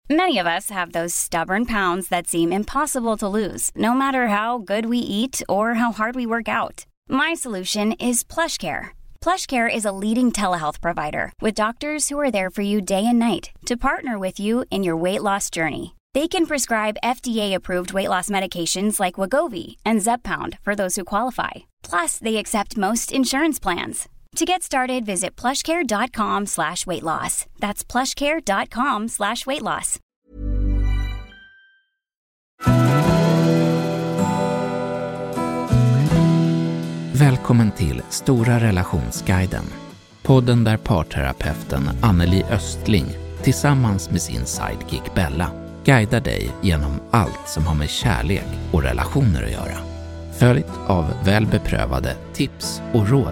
Many of us have those stubborn pounds that seem impossible to lose, no matter how good we eat or how hard we work out. My solution is PlushCare. PlushCare is a leading telehealth provider with doctors who are there for you day and night to partner with you in your weight loss journey. They can prescribe FDA-approved weight loss medications like Wegovy and Zepbound for those who qualify. Plus, they accept most insurance plans. To get started, visit plushcare.com/weightloss. That's plushcare.com/weightloss. Välkommen till Stora relationsguiden. Podden där parterapeuten Anneli Östling tillsammans med sin sidekick Bella guidar dig genom allt som har med kärlek och relationer att göra. Följt av väl beprövade tips och råd.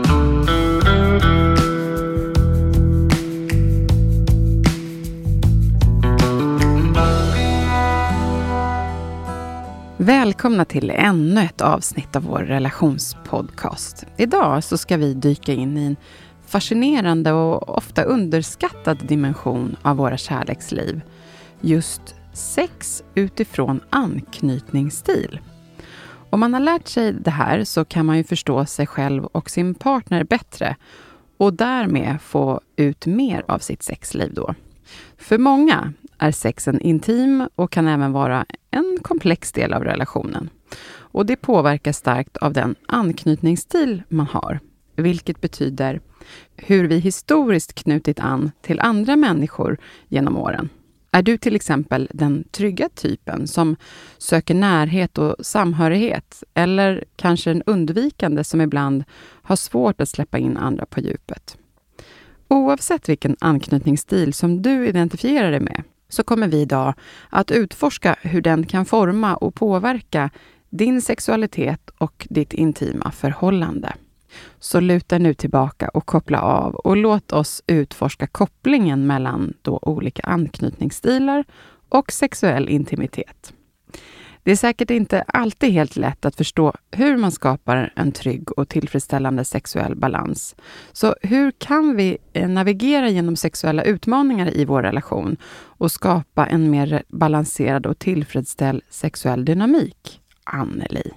Välkomna till ännu ett avsnitt av vår relationspodcast. Idag så ska vi dyka in i en fascinerande och ofta underskattad dimension av våra kärleksliv. Just sex utifrån anknytningsstil. Om man har lärt sig det här så kan man ju förstå sig själv och sin partner bättre och därmed få ut mer av sitt sexliv då. För många är sexen intim och kan även vara en komplex del av relationen. Och det påverkar starkt av den anknytningsstil man har, vilket betyder hur vi historiskt knutit an till andra människor genom åren. Är du till exempel den trygga typen som söker närhet och samhörighet eller kanske en undvikande som ibland har svårt att släppa in andra på djupet? Oavsett vilken anknytningsstil som du identifierar dig med så kommer vi idag att utforska hur den kan forma och påverka din sexualitet och ditt intima förhållande. Så luta nu tillbaka och koppla av och låt oss utforska kopplingen mellan då olika anknytningsstilar och sexuell intimitet. Det är säkert inte alltid helt lätt att förstå hur man skapar en trygg och tillfredsställande sexuell balans. Så hur kan vi navigera genom sexuella utmaningar i vår relation och skapa en mer balanserad och tillfredsställd sexuell dynamik? Anneli.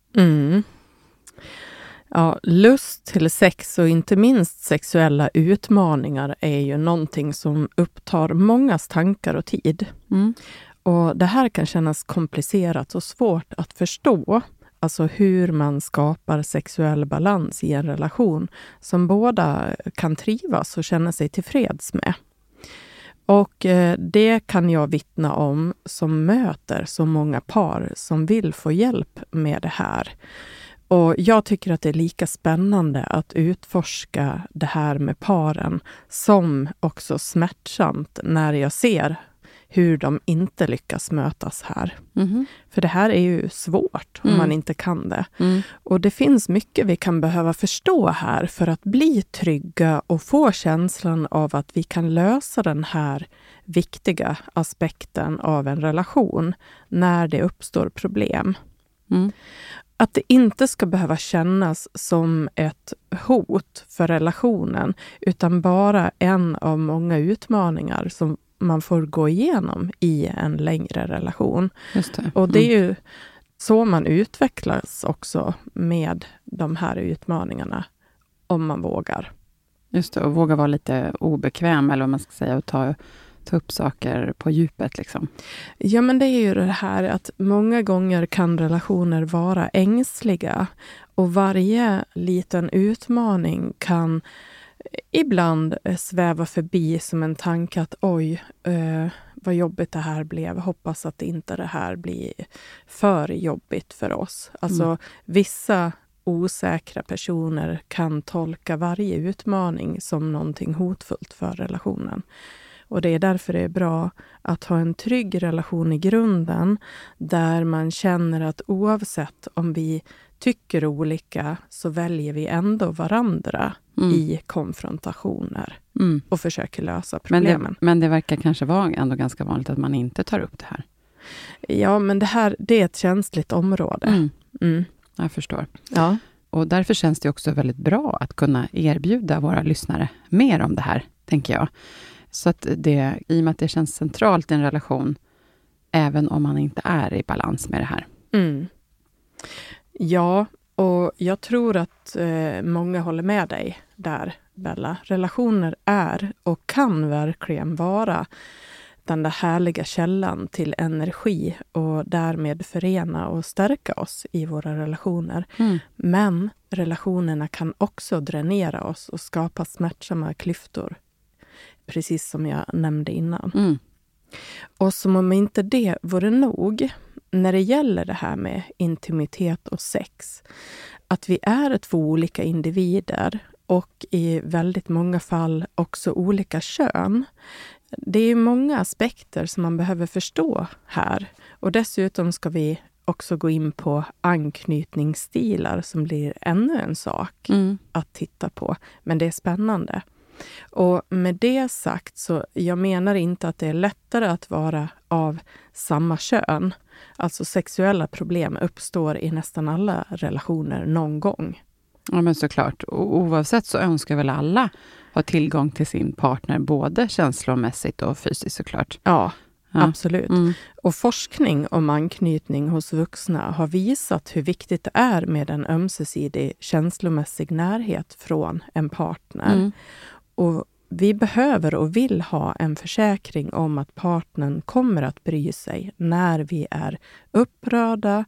Ja, lust till sex och inte minst sexuella utmaningar är ju någonting som upptar mångas tankar och tid. Och det här kan kännas komplicerat och svårt att förstå. Alltså hur man skapar sexuell balans i en relation som båda kan trivas och känna sig tillfreds med. Och det kan jag vittna om som möter så många par som vill få hjälp med det här. Och jag tycker att det är lika spännande att utforska det här med paren som också smärtsamt när jag ser hur de inte lyckas mötas här. För det här är ju svårt om man inte kan det. Och det finns mycket vi kan behöva förstå här för att bli trygga och få känslan av att vi kan lösa den här viktiga aspekten av en relation när det uppstår problem. Att det inte ska behöva kännas som ett hot för relationen utan bara en av många utmaningar som man får gå igenom i en längre relation. Just det. Och det är ju så man utvecklas också med de här utmaningarna om man vågar. Just det, och våga vara lite obekväm eller vad man ska säga och ta upp saker på djupet liksom. Ja, men det är ju det här att många gånger kan relationer vara ängsliga och varje liten utmaning kan ibland sväva förbi som en tanke att oj, vad jobbigt det här blev. Hoppas att inte det här blir för jobbigt för oss. Alltså vissa osäkra personer kan tolka varje utmaning som någonting hotfullt för relationen. Och det är därför det är bra att ha en trygg relation i grunden där man känner att oavsett om vi tycker olika så väljer vi ändå varandra i konfrontationer och försöker lösa problemen. Men det verkar kanske vara ändå ganska vanligt att man inte tar upp det här. Ja, men det är ett känsligt område. Jag förstår. Ja. Och därför känns det också väldigt bra att kunna erbjuda våra lyssnare mer om det här, tänker jag. Så att det, i och med att det känns centralt i en relation, även om man inte är i balans med det här. Mm. Ja, och jag tror att många håller med dig där, Bella. Relationer är och kan verkligen vara den där härliga källan till energi och därmed förena och stärka oss i våra relationer. Mm. Men relationerna kan också dränera oss och skapa smärtsamma klyftor. Precis som jag nämnde innan. Mm. Och som om inte det vore nog, när det gäller det här med intimitet och sex, att vi är 2 olika individer och i väldigt många fall också olika kön. Det är många aspekter som man behöver förstå här. Och dessutom ska vi också gå in på anknytningsstilar som blir ännu en sak att titta på. Men det är spännande. Och med det sagt så jag menar inte att det är lättare att vara av samma kön. Alltså sexuella problem uppstår i nästan alla relationer någon gång. Ja, men såklart. Och oavsett så önskar väl alla ha tillgång till sin partner, både känslomässigt och fysiskt såklart. Ja, absolut. Mm. Och forskning om anknytning hos vuxna har visat hur viktigt det är med en ömsesidig känslomässig närhet från en partner. Mm. Och vi behöver och vill ha en försäkring om att partnern kommer att bry sig när vi är upprörda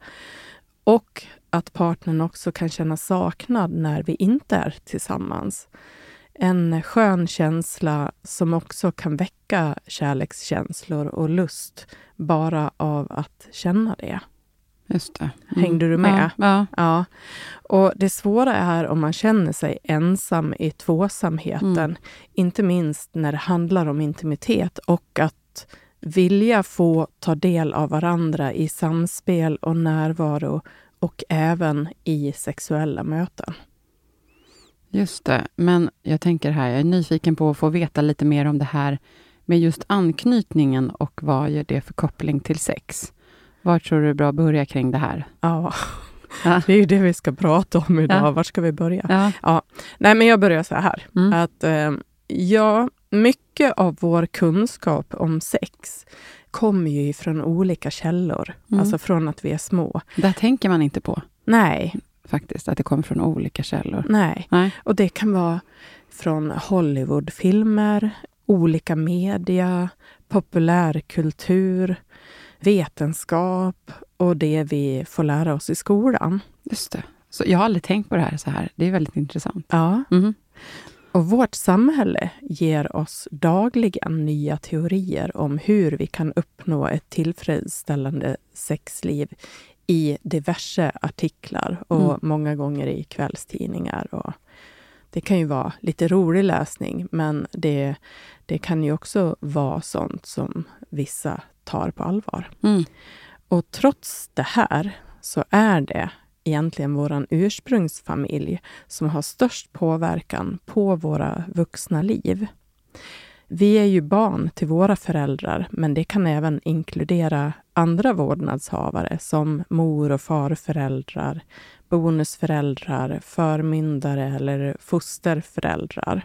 och att partnern också kan känna saknad när vi inte är tillsammans. En skön känsla som också kan väcka kärlekskänslor och lust bara av att känna det. Just det. Hängde du med? Ja. Ja. Och det svåra är om man känner sig ensam i tvåsamheten. Inte minst när det handlar om intimitet och att vilja få ta del av varandra i samspel och närvaro och även i sexuella möten. Just det, men jag tänker här, jag är nyfiken på att få veta lite mer om det här med just anknytningen och vad gör det för koppling till sex? Var tror du är bra att börja kring det här? Ja, det är ju det vi ska prata om idag. Ja. Var ska vi börja? Ja. Nej, men jag börjar så här. Att mycket av vår kunskap om sex kommer ju från olika källor. Alltså från att vi är små. Det tänker man inte på. Nej. Faktiskt, att det kommer från olika källor. Nej. Och det kan vara från Hollywoodfilmer, olika media, populärkultur, vetenskap och det vi får lära oss i skolan. Just det. Så jag har aldrig tänkt på det här så här. Det är väldigt intressant. Ja. Och vårt samhälle ger oss dagligen nya teorier om hur vi kan uppnå ett tillfredsställande sexliv i diverse artiklar och många gånger i kvällstidningar. Och det kan ju vara lite rolig läsning, men det kan ju också vara sånt som vissa tar på allvar. Och trots det här så är det egentligen våran ursprungsfamilj som har störst påverkan på våra vuxna liv. Vi är ju barn till våra föräldrar, men det kan även inkludera andra vårdnadshavare som mor- och farföräldrar, bonusföräldrar, förmyndare eller fosterföräldrar.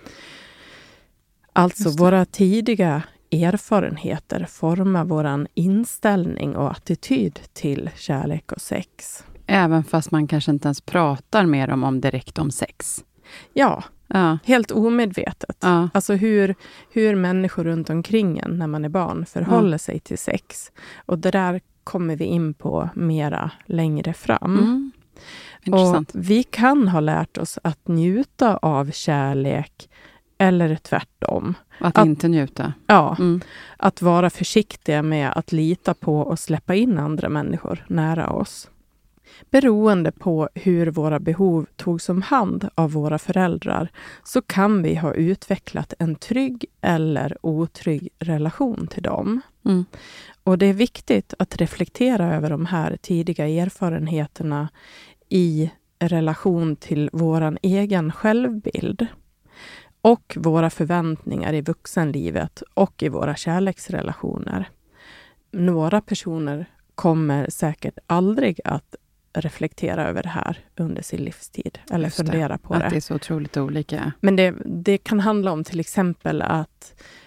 Alltså våra tidiga erfarenheter formar våran inställning och attityd till kärlek och sex. Även fast man kanske inte ens pratar med dem om direkt om sex. Ja, helt omedvetet. Ja. Alltså hur människor runt omkring en när man är barn förhåller sig till sex. Och det där kommer vi in på mera längre fram. Intressant. Och vi kan ha lärt oss att njuta av kärlek eller tvärtom. Att inte njuta. Ja, att vara försiktiga med att lita på och släppa in andra människor nära oss. Beroende på hur våra behov togs om hand av våra föräldrar så kan vi ha utvecklat en trygg eller otrygg relation till dem. Och det är viktigt att reflektera över de här tidiga erfarenheterna i relation till våran egen självbild och våra förväntningar i vuxenlivet och i våra kärleksrelationer. Några personer kommer säkert aldrig att reflektera över det här under sin livstid. Eller fundera på det. Att det är så otroligt olika. Men det kan handla om till exempel att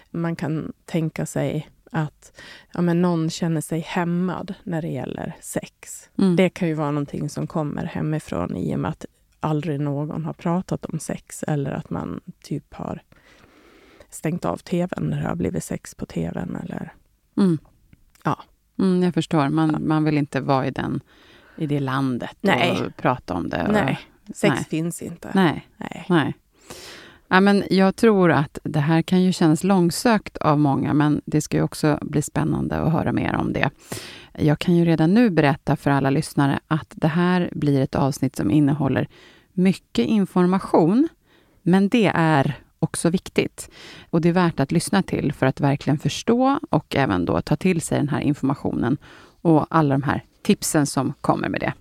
Man kan tänka sig att men någon känner sig hämmad när det gäller sex. Det kan ju vara någonting som kommer hemifrån i och med att aldrig någon har pratat om sex. Eller att man typ har stängt av tvn när det har blivit sex på tvn. Eller... Ja. Jag förstår. Man vill inte vara i det landet och prata om det. Nej, sex finns inte. Nej. Ja, men jag tror att det här kan ju kännas långsökt av många, men det ska ju också bli spännande att höra mer om det. Jag kan ju redan nu berätta för alla lyssnare att det här blir ett avsnitt som innehåller mycket information, men det är också viktigt. Och det är värt att lyssna till för att verkligen förstå och även då ta till sig den här informationen och alla de här tipsen som kommer med det.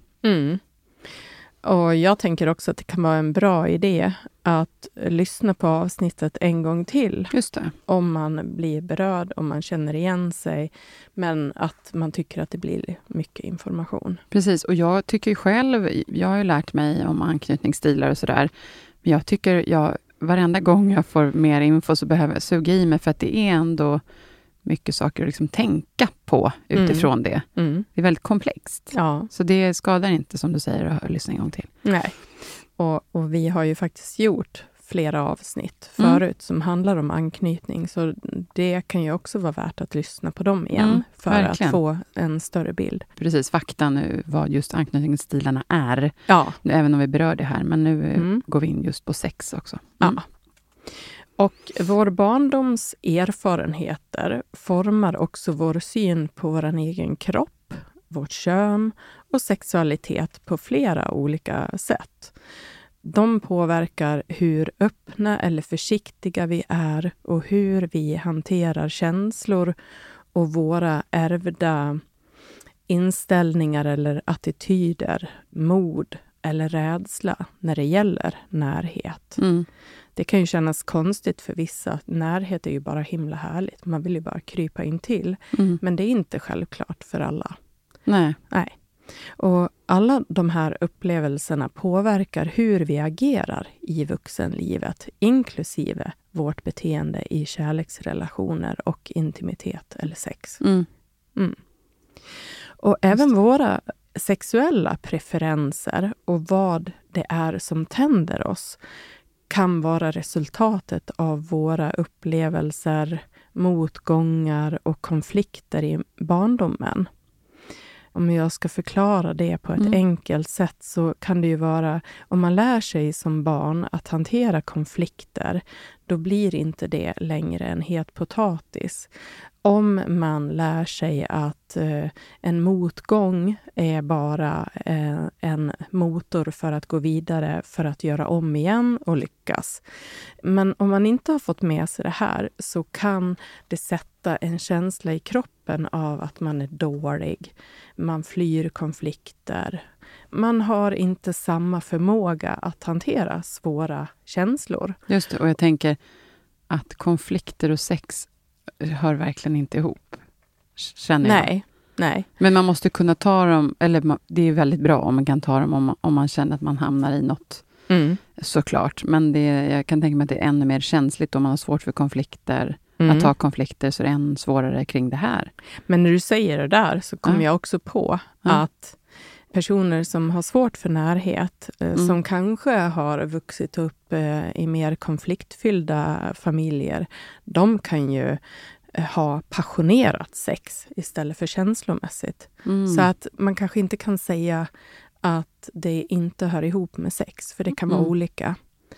Och jag tänker också att det kan vara en bra idé att lyssna på avsnittet en gång till. Just det. Om man blir berörd, om man känner igen sig. Men att man tycker att det blir mycket information. Precis, och jag tycker ju själv, jag har ju lärt mig om anknytningsstilar och sådär. Men jag tycker, varenda gång jag får mer info så behöver jag suga i mig. För att det är ändå mycket saker att liksom tänka på utifrån det. Det är väldigt komplext. Ja. Så det skadar inte, som du säger, att lyssna en gång till. Nej. Och vi har ju faktiskt gjort flera avsnitt förut som handlar om anknytning. Så det kan ju också vara värt att lyssna på dem igen för verkligen. Att få en större bild. Precis, fakta nu vad just anknytningsstilarna är. Ja. Även om vi berör det här. Men nu går vi in just på sex också. Ja. Och vår barndoms erfarenheter formar också vår syn på vår egen kropp, vårt kön och sexualitet på flera olika sätt. De påverkar hur öppna eller försiktiga vi är och hur vi hanterar känslor och våra ärvda inställningar eller attityder, mod eller rädsla när det gäller närhet. Det kan ju kännas konstigt för vissa. Närhet är ju bara himla härligt. Man vill ju bara krypa in till. Men det är inte självklart för alla. Nej. Och alla de här upplevelserna påverkar hur vi agerar i vuxenlivet. Inklusive vårt beteende i kärleksrelationer och intimitet eller sex. Och även våra sexuella preferenser och vad det är som tänder oss kan vara resultatet av våra upplevelser, motgångar och konflikter i barndomen. Om jag ska förklara det på ett enkelt sätt så kan det ju vara, om man lär sig som barn att hantera konflikter, då blir inte det längre en het potatis. Om man lär sig att en motgång är bara en motor för att gå vidare, för att göra om igen och lyckas. Men om man inte har fått med sig det här så kan det sätta en känsla i kroppen av att man är dålig. Man flyr konflikter. Man har inte samma förmåga att hantera svåra känslor. Just det, och jag tänker att konflikter och sex hör verkligen inte ihop, känner jag. Nej. Men man måste kunna ta dem, eller det är väldigt bra om man kan ta dem om man känner att man hamnar i något, såklart. Men jag kan tänka mig att det är ännu mer känsligt om man har svårt för konflikter. Att ta konflikter, så är det än svårare kring det här. Men när du säger det där så kommer jag också på att personer som har svårt för närhet, som kanske har vuxit upp i mer konfliktfyllda familjer, de kan ju ha passionerat sex istället för känslomässigt. Så att man kanske inte kan säga att det inte hör ihop med sex, för det kan vara olika.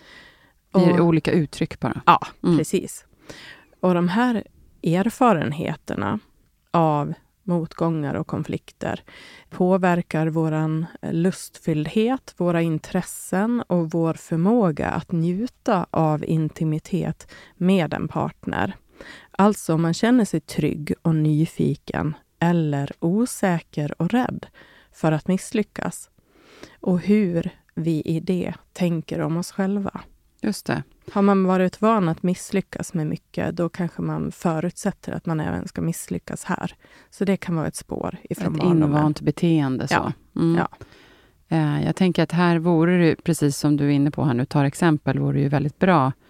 Det är olika uttryck bara. Ja, precis. Och de här erfarenheterna av motgångar och konflikter påverkar våran lustfylldhet, våra intressen och vår förmåga att njuta av intimitet med en partner. Alltså om man känner sig trygg och nyfiken eller osäker och rädd för att misslyckas. Och hur vi i det tänker om oss själva. Just det. Har man varit van att misslyckas med mycket, då kanske man förutsätter att man även ska misslyckas här. Så det kan vara ett spår ifrån barndomen. Ett invant beteende så. Ja. Jag tänker att här vore det, precis som du är inne på här nu, tar exempel, vore det ju väldigt bra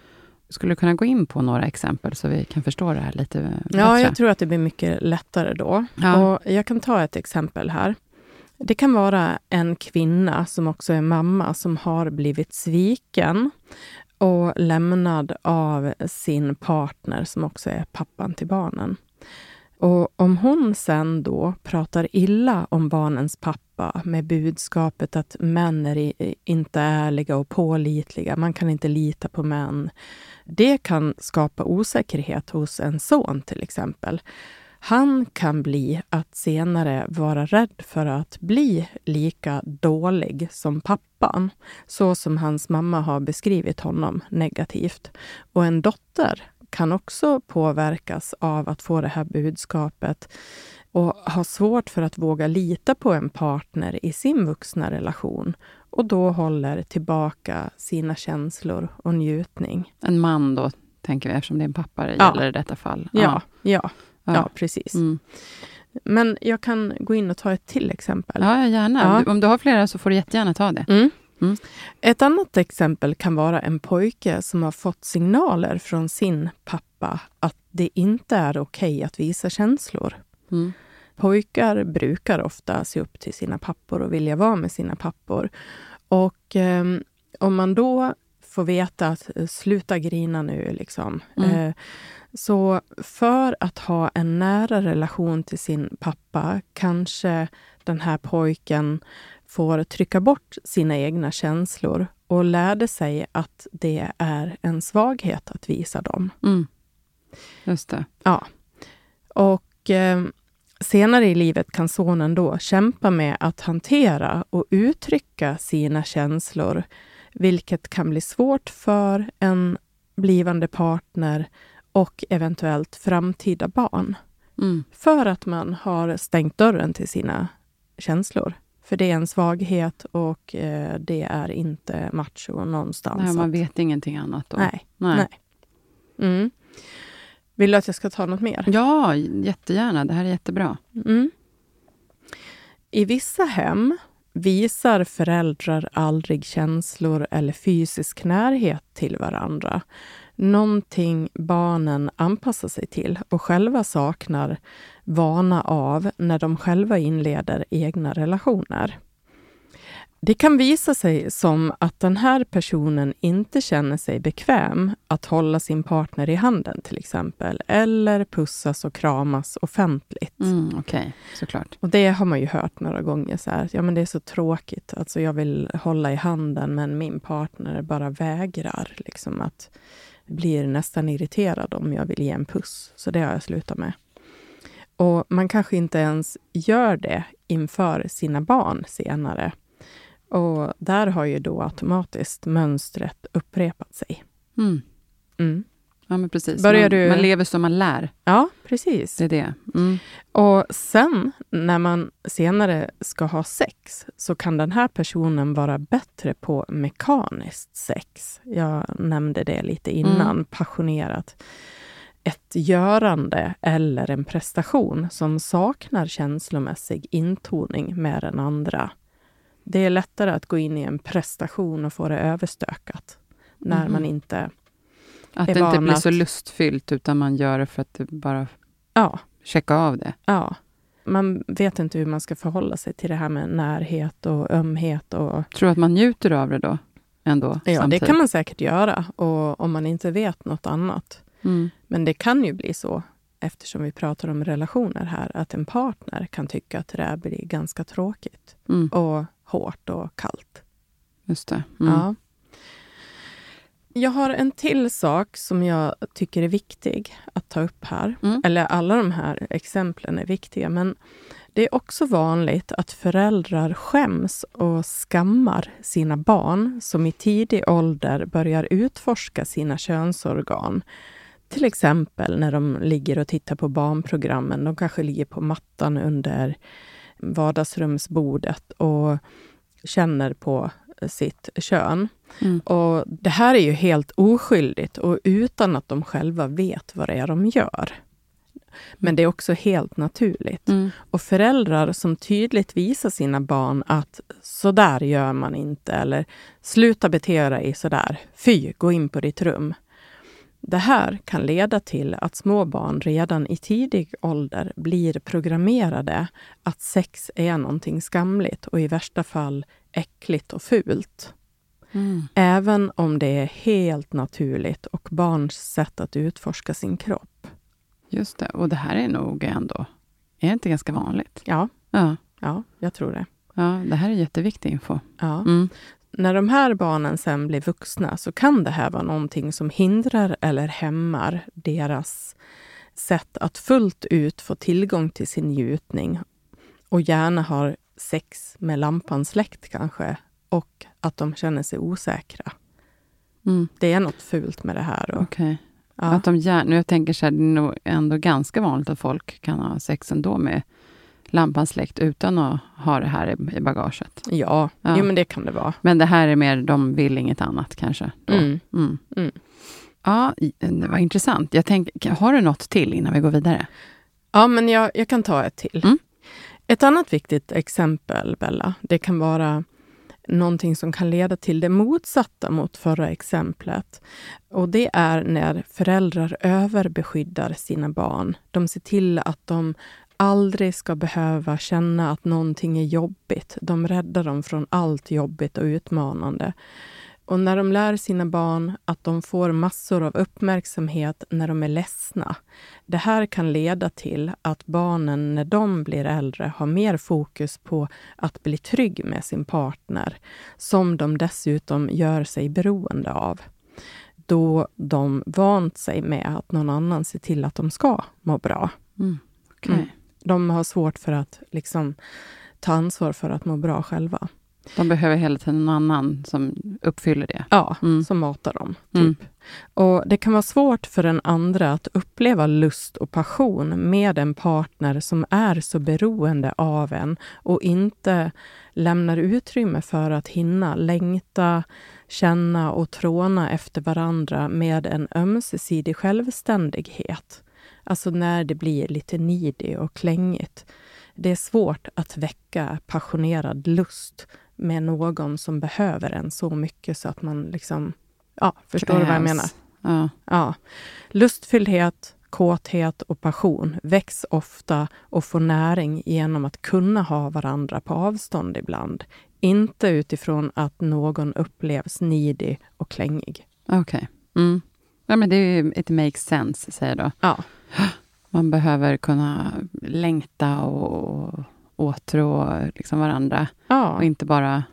Skulle du kunna gå in på några exempel så vi kan förstå det här lite bättre? Ja, jag tror att det blir mycket lättare då. Ja. Och jag kan ta ett exempel här. Det kan vara en kvinna som också är mamma som har blivit sviken och lämnad av sin partner som också är pappan till barnen. Och om hon sen då pratar illa om barnens pappa med budskapet att män är inte ärliga och pålitliga, man kan inte lita på män. Det kan skapa osäkerhet hos en son till exempel. Han kan bli att senare vara rädd för att bli lika dålig som pappan, så som hans mamma har beskrivit honom negativt. Och en dotter kan också påverkas av att få det här budskapet och ha svårt för att våga lita på en partner i sin vuxna relation och då håller tillbaka sina känslor och njutning. En man då, tänker vi, eftersom det är en pappa det gäller i detta fall. Ja, precis. Mm. Men jag kan gå in och ta ett till exempel. Ja, gärna. Om du har flera så får du jättegärna ta det. Mm. Mm. Ett annat exempel kan vara en pojke som har fått signaler från sin pappa att det inte är okej att visa känslor. Mm. Pojkar brukar ofta se upp till sina pappor och vilja vara med sina pappor. Och om man då får veta att sluta grina nu liksom. Så för att ha en nära relation till sin pappa kanske den här pojken får trycka bort sina egna känslor och lärde sig att det är en svaghet att visa dem. Mm. Just det. Ja. Och senare i livet kan sonen då kämpa med att hantera och uttrycka sina känslor, vilket kan bli svårt för en blivande partner och eventuellt framtida barn. Mm. För att man har stängt dörren till sina känslor. För det är en svaghet och det är inte macho någonstans. Nej, man vet ingenting annat då. Nej. Mm. Vill du att jag ska ta något mer? Ja, jättegärna. Det här är jättebra. Mm. I vissa hem visar föräldrar aldrig känslor eller fysisk närhet till varandra. Någonting barnen anpassar sig till och själva saknar vana av när de själva inleder egna relationer. Det kan visa sig som att den här personen inte känner sig bekväm att hålla sin partner i handen till exempel. Eller pussas och kramas offentligt. Okej, såklart. Och det har man ju hört några gånger så här. Ja, men det är så tråkigt. Alltså jag vill hålla i handen men min partner bara vägrar. Liksom att blir nästan irriterad om jag vill ge en puss. Så det har jag slutat med. Och man kanske inte ens gör det inför sina barn senare. Och där har ju då automatiskt mönstret upprepat sig. Ja, men precis. Man lever som man lär. Ja, precis. Det är det. Och sen när man senare ska ha sex så kan den här personen vara bättre på mekaniskt sex. Jag nämnde det lite innan, passionerat. Ett görande eller en prestation som saknar känslomässig intoning med den andra. Det är lättare att gå in i en prestation och få det överstökat när man inte att det inte blir så lustfyllt utan man gör det för att det bara checka av det. Ja, man vet inte hur man ska förhålla sig till det här med närhet och ömhet. Tror du att man njuter av det då? Ändå, ja, samtidigt? Det kan man säkert göra och om man inte vet något annat. Men det kan ju bli så, eftersom vi pratar om relationer här, att en partner kan tycka att det här blir ganska tråkigt och hårt och kallt. Just det. Ja. Jag har en till sak som jag tycker är viktig att ta upp här. Eller alla de här exemplen är viktiga, men det är också vanligt att föräldrar skäms och skammar sina barn som i tidig ålder börjar utforska sina könsorgan. Till exempel när de ligger och tittar på barnprogrammen. De kanske ligger på mattan under vardagsrumsbordet och känner på sitt kön. Och det här är ju helt oskyldigt och utan att de själva vet vad det är de gör. Men det är också helt naturligt. Och föräldrar som tydligt visar sina barn att så där gör man inte eller sluta bete dig så där. Fy, gå in på ditt rum. Det här kan leda till att små barn redan i tidig ålder blir programmerade att sex är någonting skamligt och i värsta fall äckligt och fult. Även om det är helt naturligt och barns sätt att utforska sin kropp. Just det, och det här är nog ändå, är det inte ganska vanligt? Ja, jag tror det. Ja, det här är jätteviktig info. Ja. När de här barnen sen blir vuxna så kan det här vara någonting som hindrar eller hämmar deras sätt att fullt ut få tillgång till sin njutning och gärna har sex med lampan släckt kanske och att de känner sig osäkra. Det är något fult med det här. Okej. Ja. Att nu jag tänker så här, det är nog ändå ganska vanligt att folk kan ha sex ändå med lampan släckt utan att ha det här i bagaget. Ja. Jo, men det kan det vara. Men det här är mer, de vill inget annat kanske. Ja, det var intressant. Jag tänker, har du något till innan vi går vidare? Ja, men jag kan ta ett till. Ett annat viktigt exempel, Bella, det kan vara någonting som kan leda till det motsatta mot förra exemplet. Och det är när föräldrar överbeskyddar sina barn. De ser till att de aldrig ska behöva känna att någonting är jobbigt. De räddar dem från allt jobbigt och utmanande. Och när de lär sina barn att de får massor av uppmärksamhet när de är ledsna. Det här kan leda till att barnen när de blir äldre har mer fokus på att bli trygg med sin partner. Som de dessutom gör sig beroende av. Då de vant sig med att någon annan ser till att de ska må bra. De har svårt för att ta ansvar för att må bra själva. De behöver hela tiden någon annan som uppfyller det. Ja, som matar dem. Typ. Och det kan vara svårt för den andra att uppleva lust och passion med en partner som är så beroende av en och inte lämnar utrymme för att hinna längta, känna och tråna efter varandra med en ömsesidig självständighet. Alltså när det blir lite needy och klängigt. Det är svårt att väcka passionerad lust med någon som behöver en så mycket så att man förstår du vad jag menar? Ja. Lustfylldhet, kåthet och passion väcks ofta och får näring genom att kunna ha varandra på avstånd ibland. Inte utifrån att någon upplevs needy och klängig. Okej. Ja, men it makes sense, säger jag då. Ja. Man behöver kunna längta och åtrå varandra. Ja. Och inte bara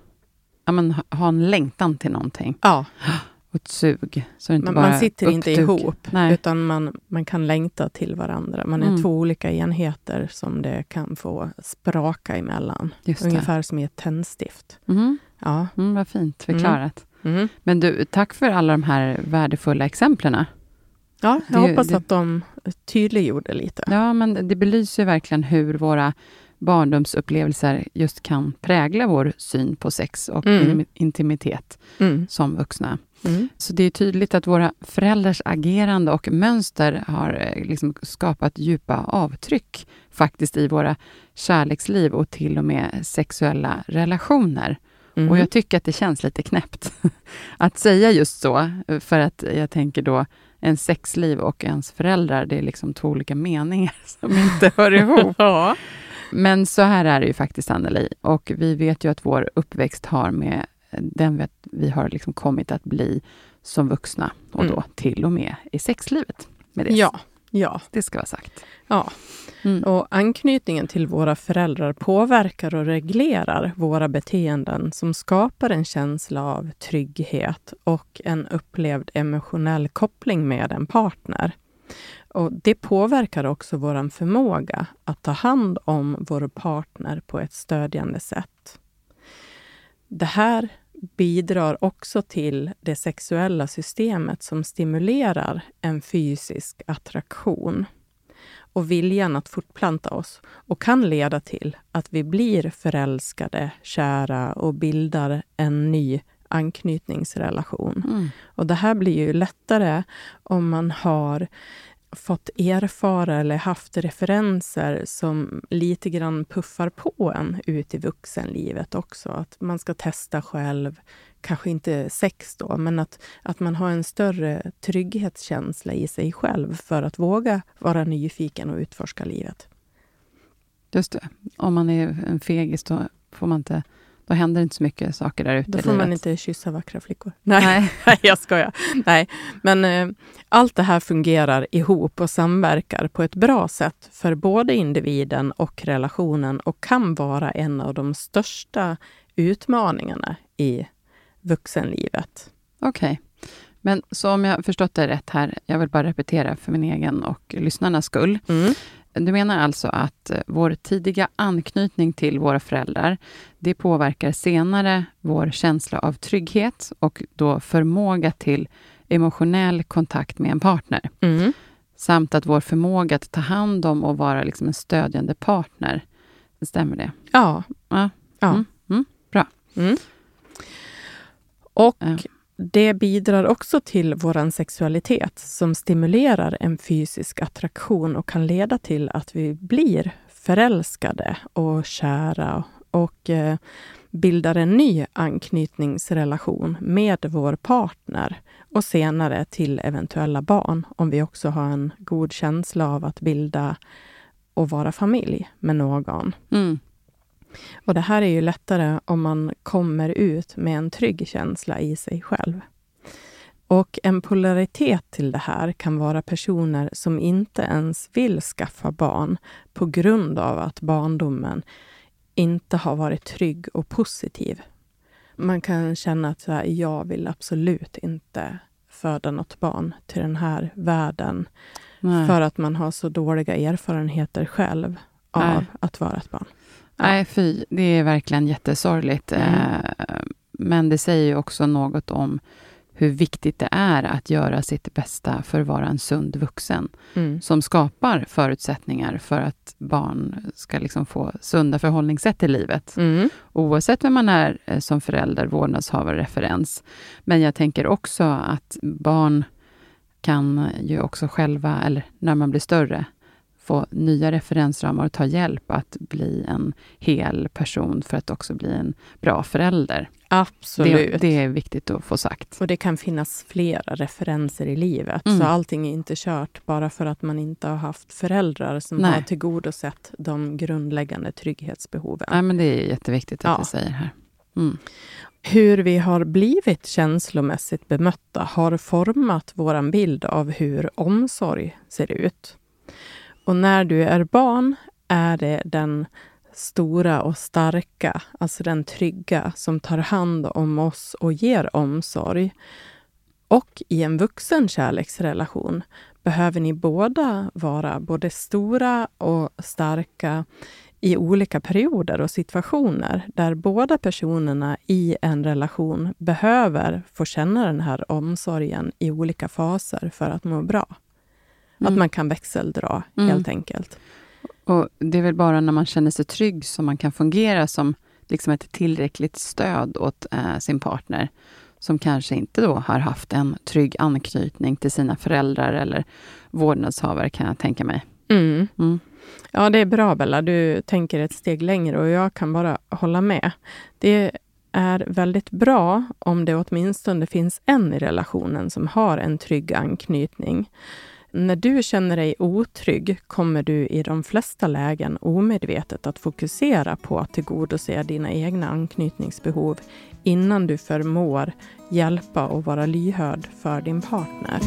ha en längtan till någonting. Ja. Och ett sug. Så det inte man sitter inte ihop. Nej. Utan man kan längta till varandra. Man är två olika enheter som det kan få spraka emellan. Ungefär som i ett tändstift. Ja. Vad fint förklarat. Men du, tack för alla de här värdefulla exemplen. Ja, jag hoppas att de tydliggjorde lite. Ja, men det belyser verkligen hur våra barndomsupplevelser just kan prägla vår syn på sex och intimitet som vuxna. Så det är tydligt att våra föräldrars agerande och mönster har skapat djupa avtryck faktiskt i våra kärleksliv och till och med sexuella relationer. Och jag tycker att det känns lite knäppt att säga just så, för att jag tänker då en sexliv och ens föräldrar, det är två olika meningar som inte hör ihop. Ja. Men så här är det ju faktiskt, Anneli. Och vi vet ju att vår uppväxt har med den vi har kommit att bli som vuxna. Och då till och med i sexlivet. Med det. Ja. Det ska vara sagt. Ja. Och anknytningen till våra föräldrar påverkar och reglerar våra beteenden som skapar en känsla av trygghet och en upplevd emotionell koppling med en partner. Och det påverkar också vår förmåga att ta hand om vår partner på ett stödjande sätt. Det här bidrar också till det sexuella systemet som stimulerar en fysisk attraktion och viljan att fortplanta oss och kan leda till att vi blir förälskade, kära och bildar en ny anknytningsrelation. Och det här blir ju lättare om man har fått erfara eller haft referenser som lite grann puffar på en ut i vuxenlivet också. Att man ska testa själv, kanske inte sex då, men att man har en större trygghetskänsla i sig själv för att våga vara nyfiken och utforska livet. Just det. Om man är en fegis då får man inte... Då händer inte så mycket saker där ute i livet. Då får man inte kyssa vackra flickor. Nej. Jag skojar. Nej. Men allt det här fungerar ihop och samverkar på ett bra sätt för både individen och relationen och kan vara en av de största utmaningarna i vuxenlivet. Okej. Men så om jag förstått det rätt här, jag vill bara repetera för min egen och lyssnarnas skull. Du menar alltså att vår tidiga anknytning till våra föräldrar, det påverkar senare vår känsla av trygghet och då förmåga till emotionell kontakt med en partner. Samt att vår förmåga att ta hand om och vara liksom en stödjande partner. Stämmer det? Ja. Bra. Och det bidrar också till våran sexualitet som stimulerar en fysisk attraktion och kan leda till att vi blir förälskade och kära och bildar en ny anknytningsrelation med vår partner och senare till eventuella barn om vi också har en god känsla av att bilda och vara familj med någon. Och det här är ju lättare om man kommer ut med en trygg känsla i sig själv. Och en polaritet till det här kan vara personer som inte ens vill skaffa barn på grund av att barndomen inte har varit trygg och positiv. Man kan känna att jag vill absolut inte föda något barn till den här världen. För att man har så dåliga erfarenheter själv av att vara ett barn. Nej, fy. Det är verkligen jättesorgligt. Men det säger ju också något om hur viktigt det är att göra sitt bästa för att vara en sund vuxen. Som skapar förutsättningar för att barn ska liksom få sunda förhållningssätt i livet. Oavsett vem man är som förälder, vårdnadshavare, referens. Men jag tänker också att barn kan ju också själva, eller när man blir större, få nya referensramar och ta hjälp att bli en hel person för att också bli en bra förälder. Absolut. Det är viktigt att få sagt. Och det kan finnas flera referenser i livet. Så allting är inte kört bara för att man inte har haft föräldrar som har tillgodosett de grundläggande trygghetsbehoven. Nej, men det är jätteviktigt att du säger här. Hur vi har blivit känslomässigt bemötta har format våran bild av hur omsorg ser ut. Och när du är barn är det den stora och starka, alltså den trygga som tar hand om oss och ger omsorg. Och i en vuxen kärleksrelation behöver ni båda vara både stora och starka i olika perioder och situationer där båda personerna i en relation behöver få känna den här omsorgen i olika faser för att må bra. Att man kan växeldra helt enkelt. Och det är väl bara när man känner sig trygg som man kan fungera som liksom ett tillräckligt stöd åt sin partner. Som kanske inte då har haft en trygg anknytning till sina föräldrar eller vårdnadshavare, kan jag tänka mig. Ja, det är bra, Bella. Du tänker ett steg längre och jag kan bara hålla med. Det är väldigt bra om det åtminstone finns en i relationen som har en trygg anknytning. När du känner dig otrygg kommer du i de flesta lägen omedvetet att fokusera på att tillgodose dina egna anknytningsbehov innan du förmår hjälpa och vara lyhörd för din partner.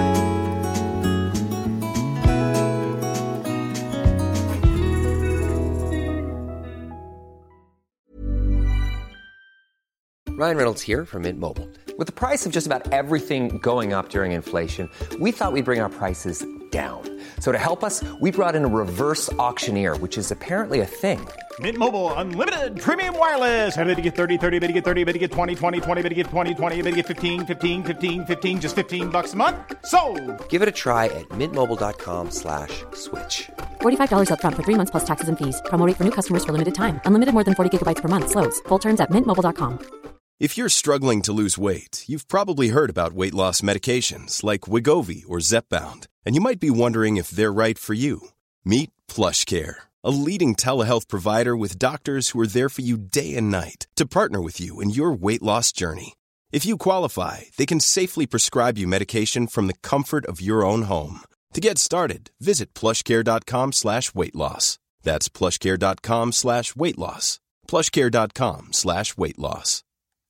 Ryan Reynolds here from Mint Mobile. With the price of just about everything going up during inflation, we thought we'd bring our prices down. So to help us, we brought in a reverse auctioneer, which is apparently a thing. Mint Mobile Unlimited Premium Wireless. How to get 30, 30, bit to get 30, bit to get 20, 20, 20, bit to get 20, 20, bit to get 15, 15, 15, 15, just $15 a month? Sold! Give it a try at mintmobile.com/switch. $45 up front for 3 months plus taxes and fees. Promo rate for new customers for limited time. Unlimited more than 40 gigabytes per month slows. Full terms at mintmobile.com. If you're struggling to lose weight, you've probably heard about weight loss medications like Wegovy or Zepbound, and you might be wondering if they're right for you. Meet PlushCare, a leading telehealth provider with doctors who are there for you day and night to partner with you in your weight loss journey. If you qualify, they can safely prescribe you medication from the comfort of your own home. To get started, visit plushcare.com/weightloss. That's plushcare.com/weightloss. plushcare.com/weightloss.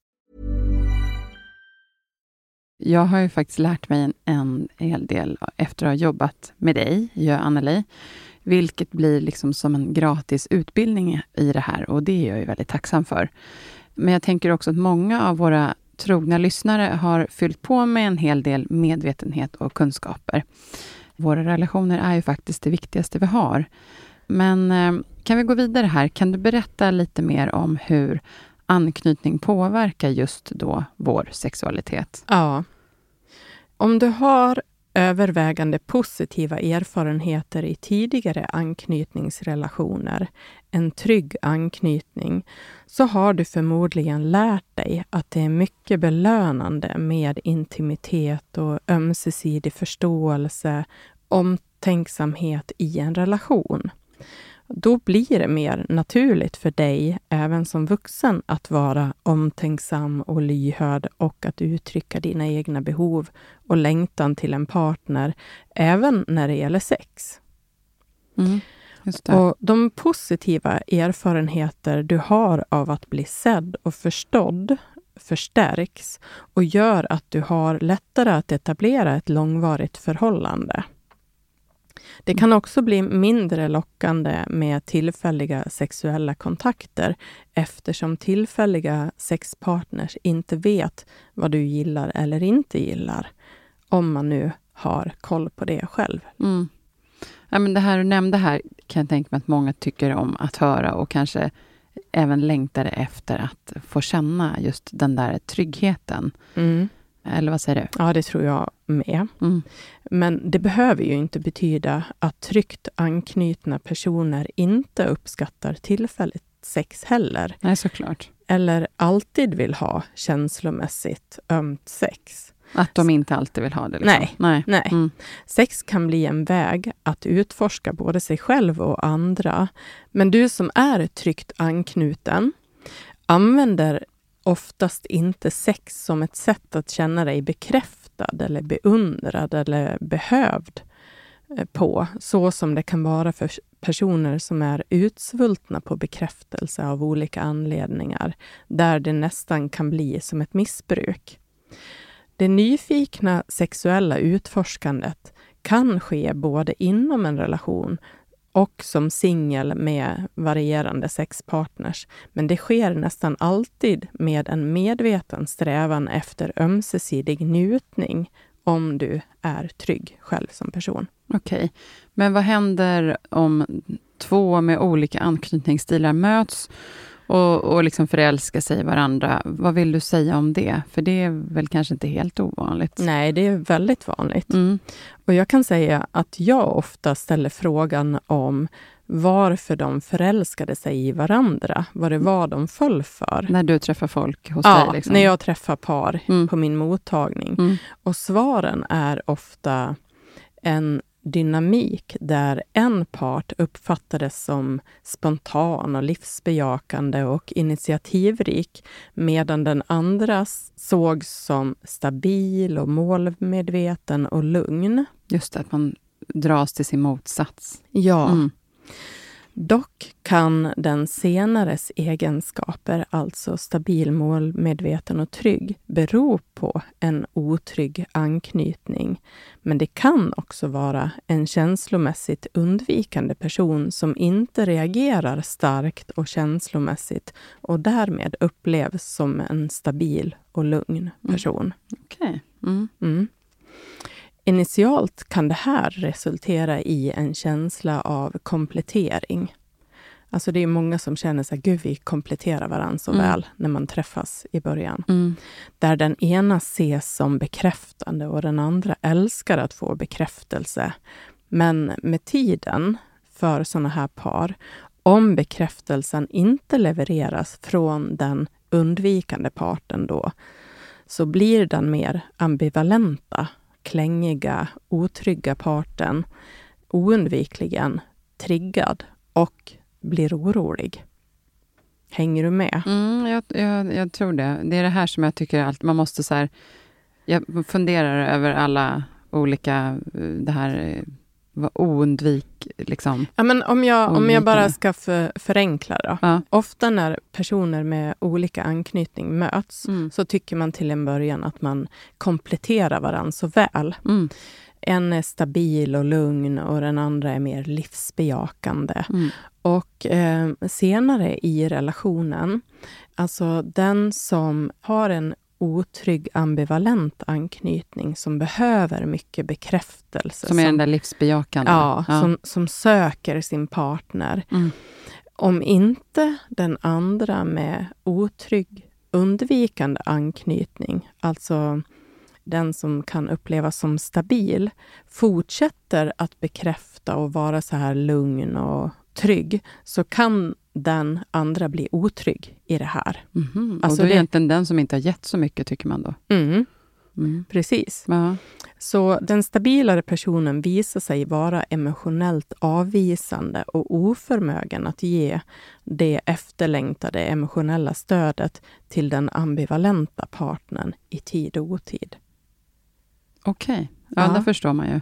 Jag har ju faktiskt lärt mig en hel del efter att ha jobbat med dig, Anneli, vilket blir liksom som en gratis utbildning i det här, och det är jag ju väldigt tacksam för. Men jag tänker också att många av våra trogna lyssnare har fyllt på med en hel del medvetenhet och kunskaper. Våra relationer är ju faktiskt det viktigaste vi har. Men kan vi gå vidare här? Kan du berätta lite mer om hur anknytning påverkar just då vår sexualitet? Ja. Om du har övervägande positiva erfarenheter i tidigare anknytningsrelationer, en trygg anknytning, så har du förmodligen lärt dig att det är mycket belönande med intimitet och ömsesidig förståelse, omtänksamhet i en relation. Då blir det mer naturligt för dig, även som vuxen, att vara omtänksam och lyhörd och att uttrycka dina egna behov och längtan till en partner, även när det gäller sex. Just det. Och de positiva erfarenheter du har av att bli sedd och förstådd förstärks och gör att du har lättare att etablera ett långvarigt förhållande. Det kan också bli mindre lockande med tillfälliga sexuella kontakter, eftersom tillfälliga sexpartners inte vet vad du gillar eller inte gillar, om man nu har koll på det själv. Ja, men det här du nämnde här kan jag tänka mig att många tycker om att höra och kanske även längtar efter att få känna just den där tryggheten. Eller vad säger du? Ja, det tror jag med. Men det behöver ju inte betyda att tryggt anknutna personer inte uppskattar tillfälligt sex heller. Nej, såklart. Eller alltid vill ha känslomässigt ömt sex. Att de inte alltid vill ha det. Liksom. Nej. Sex kan bli en väg att utforska både sig själv och andra. Men du som är tryggt anknuten använder oftast inte sex som ett sätt att känna dig bekräftad eller beundrad eller behövd på, så som det kan vara för personer som är utsvultna på bekräftelse av olika anledningar, där det nästan kan bli som ett missbruk. Det nyfikna sexuella utforskandet kan ske både inom en relation och som singel med varierande sexpartners. Men det sker nästan alltid med en medveten strävan efter ömsesidig njutning, om du är trygg själv som person. Okej. Men vad händer om två med olika anknytningsstilar möts och liksom förälskar sig i varandra? Vad vill du säga om det? För det är väl kanske inte helt ovanligt. Nej, det är väldigt vanligt. Och jag kan säga att jag ofta ställer frågan om varför de förälskade sig i varandra. Vad det var de föll för. När du träffar folk hos dig? Liksom. När jag träffar par på min mottagning. Och svaren är ofta en dynamik där en part uppfattades som spontan och livsbejakande och initiativrik, medan den andra sågs som stabil och målmedveten och lugn. Just det, att man dras till sin motsats. Ja. Dock kan den senares egenskaper, alltså stabil, målmedveten och trygg, bero på en otrygg anknytning. Men det kan också vara en känslomässigt undvikande person som inte reagerar starkt och känslomässigt och därmed upplevs som en stabil och lugn person. Okej. Initialt kan det här resultera i en känsla av komplettering. Alltså det är många som känner sig, gud, vi kompletterar varandra så väl när man träffas i början. Där den ena ses som bekräftande och den andra älskar att få bekräftelse. Men med tiden för sådana här par, om bekräftelsen inte levereras från den undvikande parten då, så blir den mer ambivalenta, klängiga, otrygga parten oundvikligen triggad och blir orolig. Hänger du med? Jag tror det. Det är det här som jag tycker att man måste så här, jag funderar över alla olika, det här oundvik liksom. Ja, men om jag bara ska förenkla då. Ja. Ofta när personer med olika anknytning möts så tycker man till en början att man kompletterar varandra så väl. En är stabil och lugn och den andra är mer livsbejakande. Och senare i relationen, alltså den som har en otrygg ambivalent anknytning som behöver mycket bekräftelse. Som är den där livsbejakande. Ja. Som söker sin partner. Om inte den andra med otrygg undvikande anknytning, alltså den som kan upplevas som stabil, fortsätter att bekräfta och vara så här lugn och trygg, så kan den andra bli otrygg i det här. Alltså och då är det egentligen den som inte har gett så mycket, tycker man då. Precis. Ja. Så den stabilare personen visar sig vara emotionellt avvisande och oförmögen att ge det efterlängtade emotionella stödet till den ambivalenta partnern i tid och otid. Okej. Ja, det förstår man ju.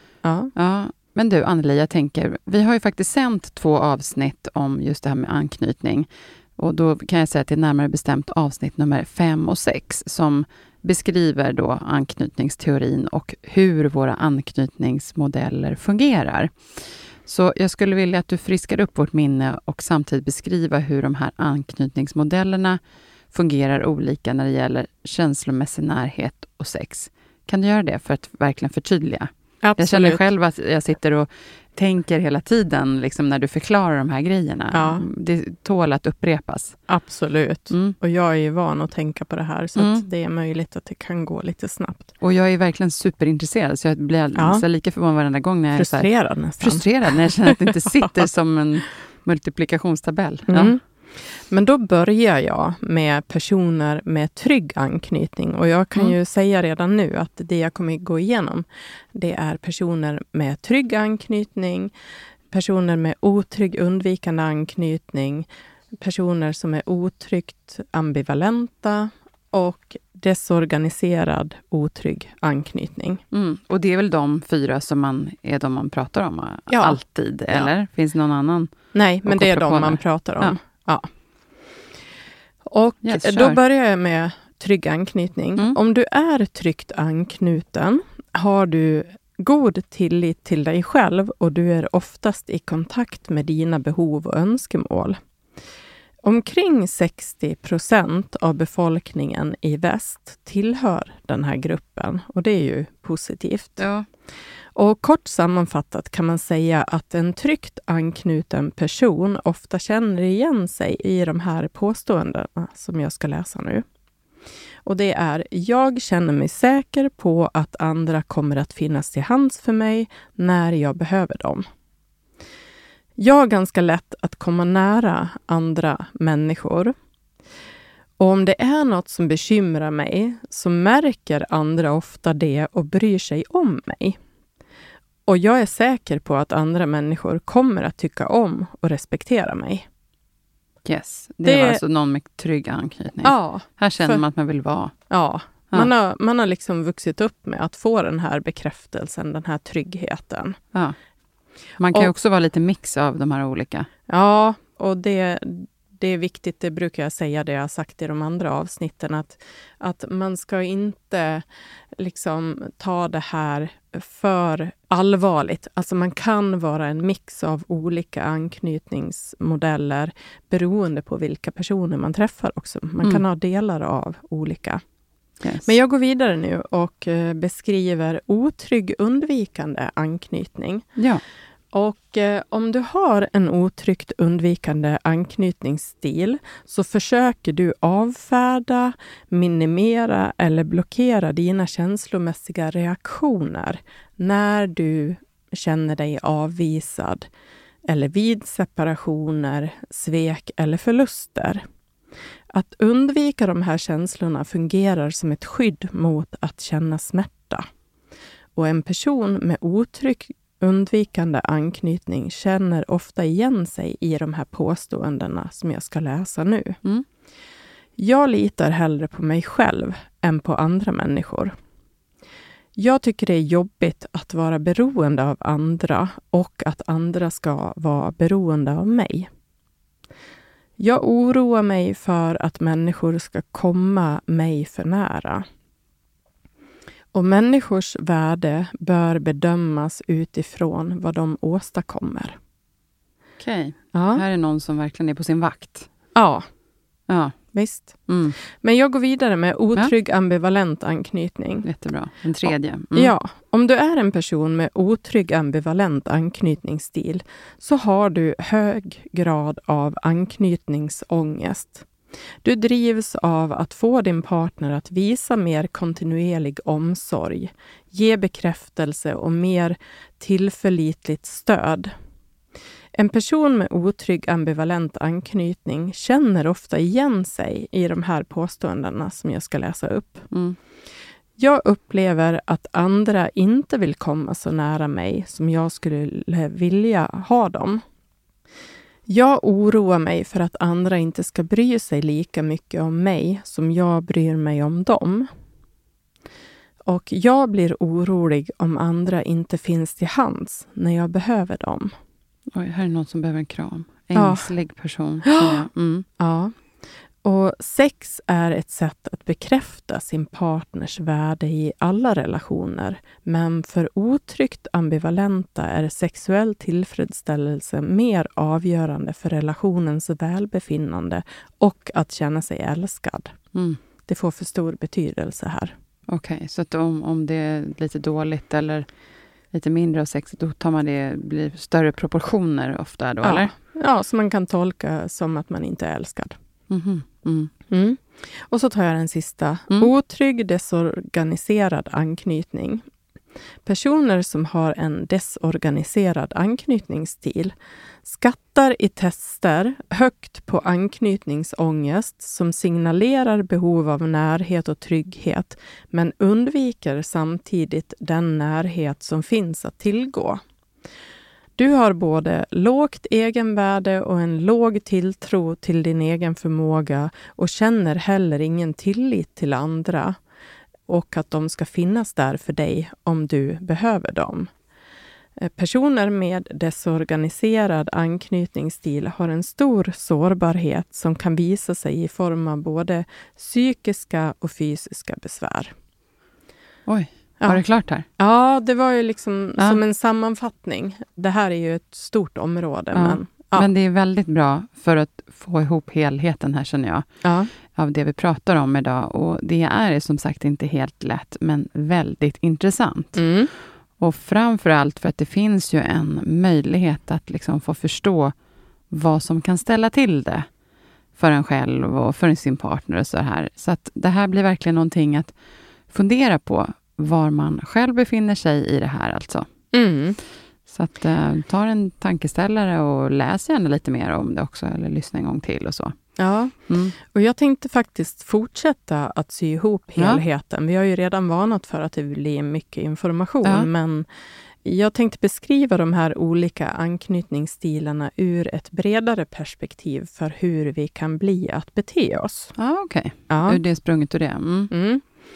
Ja. Men du, Anneli, jag tänker, vi har ju faktiskt sänt 2 avsnitt om just det här med anknytning. Och då kan jag säga att det är närmare bestämt avsnitt nummer 5 och 6 som beskriver då anknytningsteorin och hur våra anknytningsmodeller fungerar. Så jag skulle vilja att du friskar upp vårt minne och samtidigt beskriva hur de här anknytningsmodellerna fungerar olika när det gäller känslomässig närhet och sex. Kan du göra det för att verkligen förtydliga? Absolut. Jag känner själv att jag sitter och tänker hela tiden liksom, när du förklarar de här grejerna. Ja. Det tål att upprepas. Absolut. Och jag är ju van att tänka på det här, så att det är möjligt att det kan gå lite snabbt. Och jag är verkligen superintresserad, så jag blir så lika förvånad varenda gång när jag frustrerad är nästan. Frustrerad när jag känner att det inte sitter som en multiplikationstabell. Ja. Men då börjar jag med personer med trygg anknytning. Och jag kan ju säga redan nu att det jag kommer gå igenom, det är personer med trygg anknytning, personer med otrygg undvikande anknytning, personer som är otryggt ambivalenta och desorganiserad otrygg anknytning. Och det är väl de 4 som man pratar om alltid, eller? Finns det någon annan? Nej, men det är de man pratar om. Ja. Och då börjar jag med trygg anknytning. Om du är tryggt anknuten har du god tillit till dig själv och du är oftast i kontakt med dina behov och önskemål. Omkring 60% av befolkningen i väst tillhör den här gruppen och det är ju positivt. Ja. Och kort sammanfattat kan man säga att en tryggt anknuten person ofta känner igen sig i de här påståendena som jag ska läsa nu. Och det är: jag känner mig säker på att andra kommer att finnas till hands för mig när jag behöver dem. Jag har ganska lätt att komma nära andra människor. Och om det är något som bekymrar mig så märker andra ofta det och bryr sig om mig. Och jag är säker på att andra människor kommer att tycka om och respektera mig. Yes, det var alltså någon med trygg anknytning. Ja. Här känner man att man vill vara. Ja, man har liksom vuxit upp med att få den här bekräftelsen, den här tryggheten. Ja. Man kan ju också vara lite mix av de här olika. Ja, och det är viktigt, det brukar jag säga, det jag har sagt i de andra avsnitten, att man ska inte liksom ta det här för allvarligt. Alltså man kan vara en mix av olika anknytningsmodeller beroende på vilka personer man träffar också. Man kan ha delar av olika. Yes. Men jag går vidare nu och beskriver otrygg undvikande anknytning. Ja. Och om du har en otryggt undvikande anknytningsstil så försöker du avfärda, minimera eller blockera dina känslomässiga reaktioner när du känner dig avvisad eller vid separationer, svek eller förluster. Att undvika de här känslorna fungerar som ett skydd mot att känna smärta. Och en person med otrygg undvikande anknytning känner ofta igen sig i de här påståendena som jag ska läsa nu. Jag litar hellre på mig själv än på andra människor. Jag tycker det är jobbigt att vara beroende av andra och att andra ska vara beroende av mig. Jag oroar mig för att människor ska komma mig för nära. Och människors värde bör bedömas utifrån vad de åstadkommer. Okej. Ja. Här är någon som verkligen är på sin vakt. Ja. Ja. Visst. Men jag går vidare med otrygg ambivalent anknytning. Jättebra. Den tredje. Ja, om du är en person med otrygg ambivalent anknytningsstil så har du hög grad av anknytningsångest. Du drivs av att få din partner att visa mer kontinuerlig omsorg, ge bekräftelse och mer tillförlitligt stöd. En person med otrygg ambivalent anknytning känner ofta igen sig i de här påståendena som jag ska läsa upp. Jag upplever att andra inte vill komma så nära mig som jag skulle vilja ha dem. Jag oroar mig för att andra inte ska bry sig lika mycket om mig som jag bryr mig om dem. Och jag blir orolig om andra inte finns till hands när jag behöver dem. Oj, här är någon som behöver en kram. Ängslig person. Ja. Och sex är ett sätt att bekräfta sin partners värde i alla relationer. Men för otryggt ambivalenta är sexuell tillfredsställelse mer avgörande för relationens välbefinnande och att känna sig älskad. Det får för stor betydelse här. Okej, så att om det är lite dåligt eller lite mindre av sex, då tar man det, blir större proportioner ofta då, eller? Ja, så man kan tolka som att man inte är älskad. Och så tar jag den sista. Otrygg desorganiserad anknytning. Personer som har en desorganiserad anknytningsstil skattar i tester högt på anknytningsångest som signalerar behov av närhet och trygghet, men undviker samtidigt den närhet som finns att tillgå. Du har både lågt egenvärde och en låg tilltro till din egen förmåga och känner heller ingen tillit till andra och att de ska finnas där för dig om du behöver dem. Personer med desorganiserad anknytningsstil har en stor sårbarhet som kan visa sig i form av både psykiska och fysiska besvär. Oj. Var det klart här? Ja, det var ju liksom som en sammanfattning. Det här är ju ett stort område. Men det är väldigt bra för att få ihop helheten här, känner jag. Av det vi pratar om idag. Och det är som sagt inte helt lätt, men väldigt intressant. Och framförallt för att det finns ju en möjlighet att liksom få förstå vad som kan ställa till det för en själv och för sin partner och så här. Så att det här blir verkligen någonting att fundera på, var man själv befinner sig i det här alltså. Så att ta en tankeställare och läs gärna lite mer om det också, eller lyssna en gång till och så. Ja, och jag tänkte faktiskt fortsätta att sy ihop helheten. Vi har ju redan varnat för att det blir mycket information, men jag tänkte beskriva de här olika anknytningsstilarna ur ett bredare perspektiv för hur vi kan bli att bete oss. Okej. Hur det är sprunget ur det.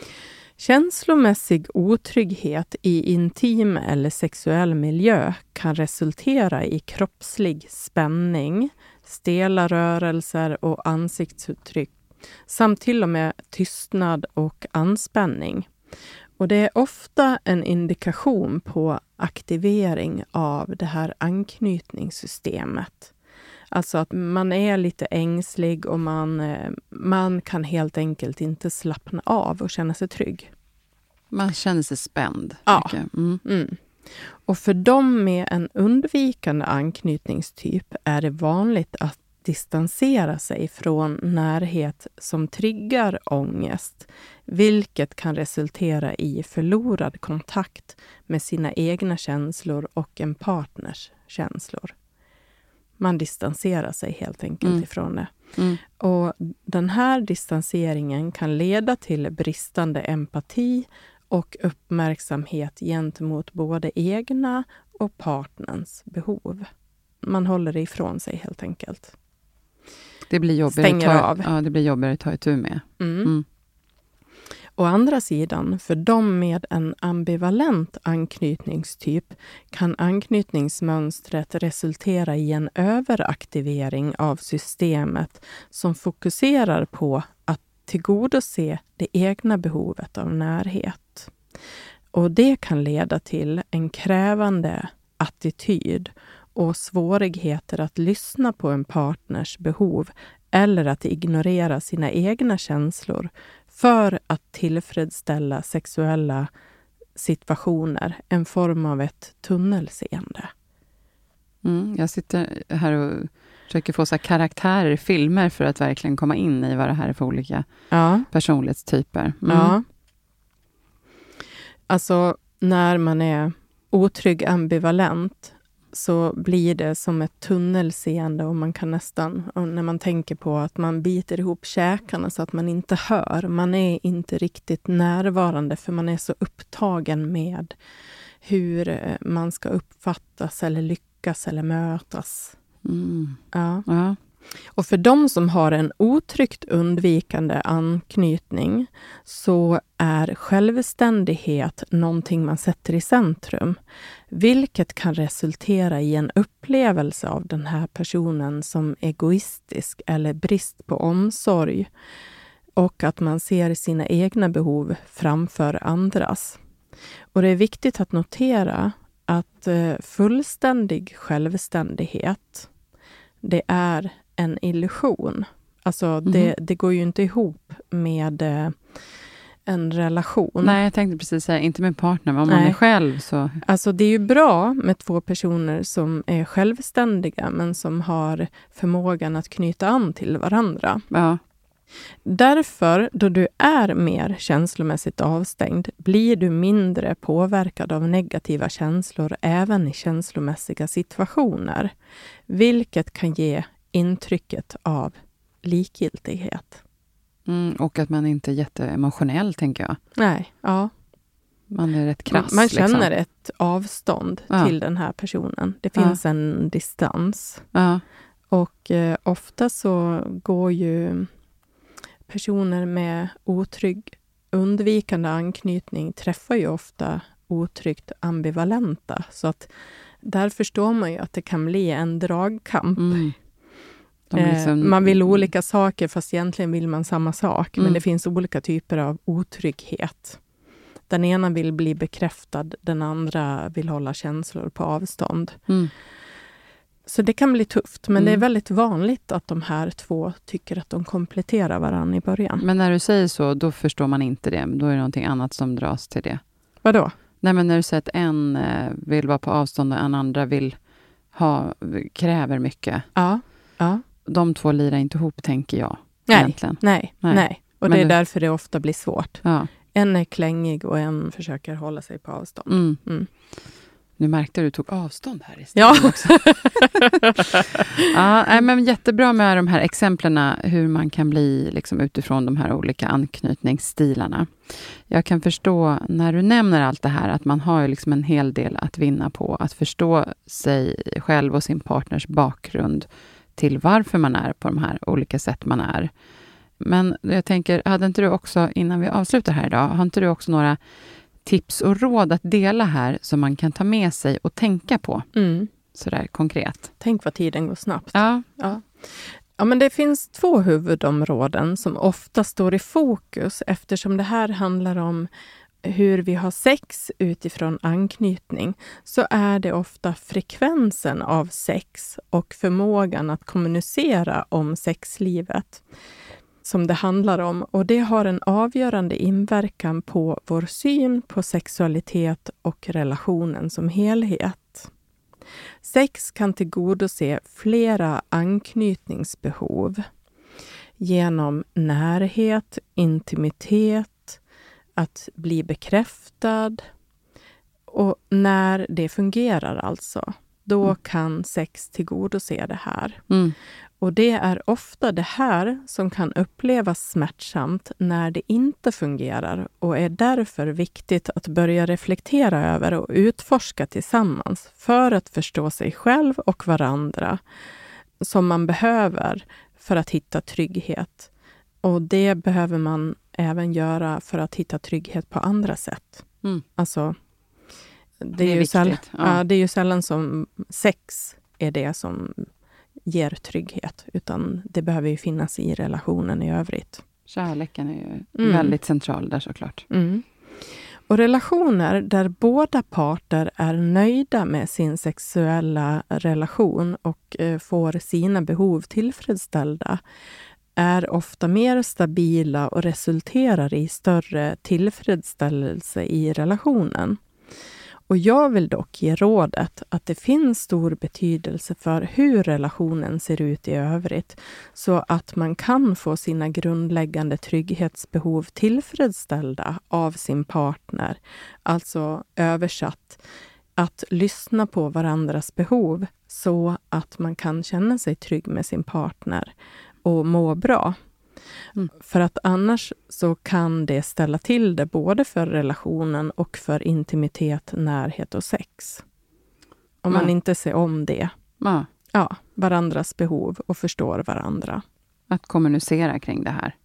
Känslomässig otrygghet i intim eller sexuell miljö kan resultera i kroppslig spänning, stela rörelser och ansiktsuttryck samt till och med tystnad och anspänning. Och det är ofta en indikation på aktivering av det här anknytningssystemet. Alltså att man är lite ängslig och man kan helt enkelt inte slappna av och känna sig trygg. Man känner sig spänd. Ja. Och för dem med en undvikande anknytningstyp är det vanligt att distansera sig från närhet som triggar ångest, vilket kan resultera i förlorad kontakt med sina egna känslor och en partners känslor. Man distanserar sig helt enkelt ifrån det. Och den här distanseringen kan leda till bristande empati och uppmärksamhet gentemot både egna och partnerns behov. Man håller det ifrån sig helt enkelt. Det blir jobbigare, det blir jobbigare att ta itu med. Å andra sidan, för de med en ambivalent anknytningstyp kan anknytningsmönstret resultera i en överaktivering av systemet som fokuserar på att tillgodose det egna behovet av närhet. Och det kan leda till en krävande attityd och svårigheter att lyssna på en partners behov eller att ignorera sina egna känslor för att tillfredsställa sexuella situationer, en form av ett tunnelseende. Jag sitter här och försöker få så här karaktärer i filmer för att verkligen komma in i vad det här är för olika personlighetstyper. Ja. Alltså, när man är otrygg ambivalent så blir det som ett tunnelseende och man kan nästan, när man tänker på att man biter ihop käkarna så att man inte hör. Man är inte riktigt närvarande för man är så upptagen med hur man ska uppfattas eller lyckas eller mötas. Ja. Och för de som har en otryggt undvikande anknytning så är självständighet någonting man sätter i centrum. Vilket kan resultera i en upplevelse av den här personen som egoistisk eller brist på omsorg. Och att man ser sina egna behov framför andras. Och det är viktigt att notera att fullständig självständighet, det är en illusion. Alltså det går ju inte ihop med en relation. Nej, jag tänkte precis säga, inte med partner, men om man är själv så... Alltså det är ju bra med två personer som är självständiga men som har förmågan att knyta an till varandra. Ja. Därför, då du är mer känslomässigt avstängd, blir du mindre påverkad av negativa känslor även i känslomässiga situationer. Vilket kan ge intrycket av likgiltighet. Och att man inte är jätteemotionell, tänker jag. Nej, ja. Man är rätt krass. Man känner ett avstånd till den här personen. Det finns en distans. Ja. Och ofta så går ju personer med otrygg undvikande anknytning träffar ju ofta otryggt ambivalenta. Så att där förstår man ju att det kan bli en dragkamp. Man vill olika saker fast egentligen vill man samma sak. Men det finns olika typer av otrygghet. Den ena vill bli bekräftad, den andra vill hålla känslor på avstånd. Så det kan bli tufft, men det är väldigt vanligt att de här två tycker att de kompletterar varandra i början. Men när du säger så, då förstår man inte det. Då är det någonting annat som dras till det. Vadå? Nej, men när du säger att en vill vara på avstånd och en andra kräver mycket. Ja. De två lirar inte ihop, tänker jag. Nej. Och det är därför det ofta blir svårt. Ja. En är klängig och en försöker hålla sig på avstånd. Nu märkte du tog avstånd här istället också. Men jättebra med de här exemplen hur man kan bli liksom, utifrån de här olika anknytningsstilarna. Jag kan förstå när du nämner allt det här att man har ju liksom en hel del att vinna på att förstå sig själv och sin partners bakgrund till varför man är på de här olika sätt man är. Men jag tänker, hade inte du också, innan vi avslutar här idag, har inte du också några tips och råd att dela här som man kan ta med sig och tänka på? Sådär konkret. Tänk vad tiden går snabbt. Ja, men det finns 2 huvudområden som ofta står i fokus eftersom det här handlar om hur vi har sex utifrån anknytning, så är det ofta frekvensen av sex och förmågan att kommunicera om sexlivet som det handlar om. Och det har en avgörande inverkan på vår syn på sexualitet och relationen som helhet. Sex kan tillgodose flera anknytningsbehov genom närhet, intimitet, att bli bekräftad. Och när det fungerar alltså, då kan sex tillgodose det här. Och det är ofta det här som kan upplevas smärtsamt när det inte fungerar och är därför viktigt att börja reflektera över och utforska tillsammans för att förstå sig själv och varandra som man behöver för att hitta trygghet. Och det behöver man även göra för att hitta trygghet på andra sätt. Alltså, det är ju sällan som sex är det som ger trygghet, utan det behöver ju finnas i relationen i övrigt. Kärleken är ju väldigt central där såklart. Och relationer där båda parter är nöjda med sin sexuella relation och får sina behov tillfredsställda är ofta mer stabila och resulterar i större tillfredsställelse i relationen. Och jag vill dock ge rådet att det finns stor betydelse för hur relationen ser ut i övrigt, så att man kan få sina grundläggande trygghetsbehov tillfredsställda av sin partner. Alltså översatt, att lyssna på varandras behov så att man kan känna sig trygg med sin partner och må bra. För att annars så kan det ställa till det både för relationen och för intimitet, närhet och sex. Om man inte ser om det. Varandras behov och förstår varandra. Att kommunicera kring det här.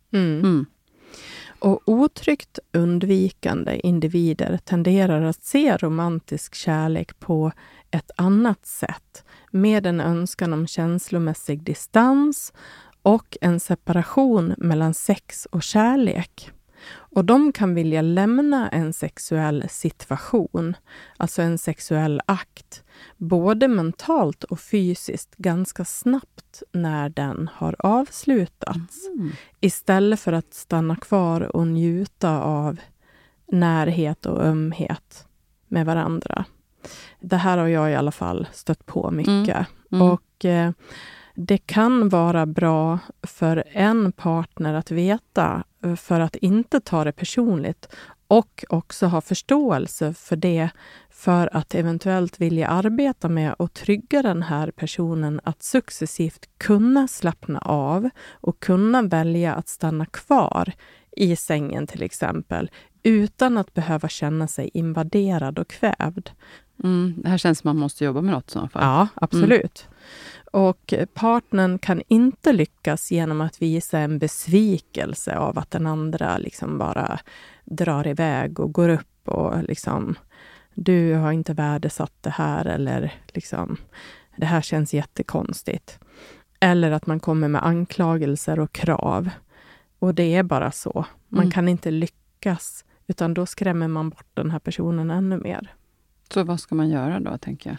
Och otryggt undvikande individer tenderar att se romantisk kärlek på ett annat sätt, med en önskan om känslomässig distans och en separation mellan sex och kärlek. Och de kan vilja lämna en sexuell situation, alltså en sexuell akt, både mentalt och fysiskt ganska snabbt när den har avslutats. Istället för att stanna kvar och njuta av närhet och ömhet med varandra. Det här har jag i alla fall stött på mycket. Och det kan vara bra för en partner att veta, för att inte ta det personligt, och också ha förståelse för det, för att eventuellt vilja arbeta med och trygga den här personen att successivt kunna slappna av och kunna välja att stanna kvar i sängen till exempel, utan att behöva känna sig invaderad och kvävd. Det här känns som man måste jobba med något i så fall. Ja, absolut. Och partnern kan inte lyckas genom att visa en besvikelse av att den andra liksom bara drar iväg och går upp och liksom, du har inte värdesatt det här, eller liksom, det här känns jättekonstigt. Eller att man kommer med anklagelser och krav. Och det är bara så. Man kan inte lyckas, utan då skrämmer man bort den här personen ännu mer. Så vad ska man göra då, tänker jag?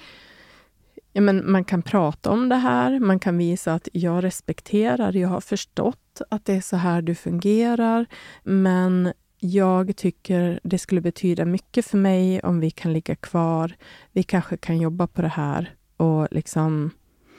Ja, men man kan prata om det här. Man kan visa att jag respekterar, jag har förstått att det är så här du fungerar. Men jag tycker det skulle betyda mycket för mig om vi kan ligga kvar. Vi kanske kan jobba på det här och liksom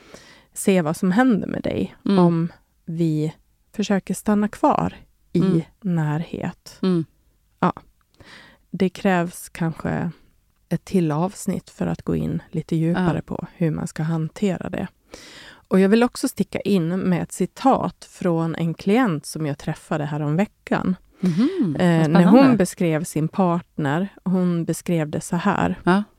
se vad som händer med dig. Om vi försöker stanna kvar i närhet. Ja, det krävs kanske ett till avsnitt för att gå in lite djupare på hur man ska hantera det. Och jag vill också sticka in med ett citat från en klient som jag träffade här om veckan. När hon beskrev sin partner, hon beskrev det så här.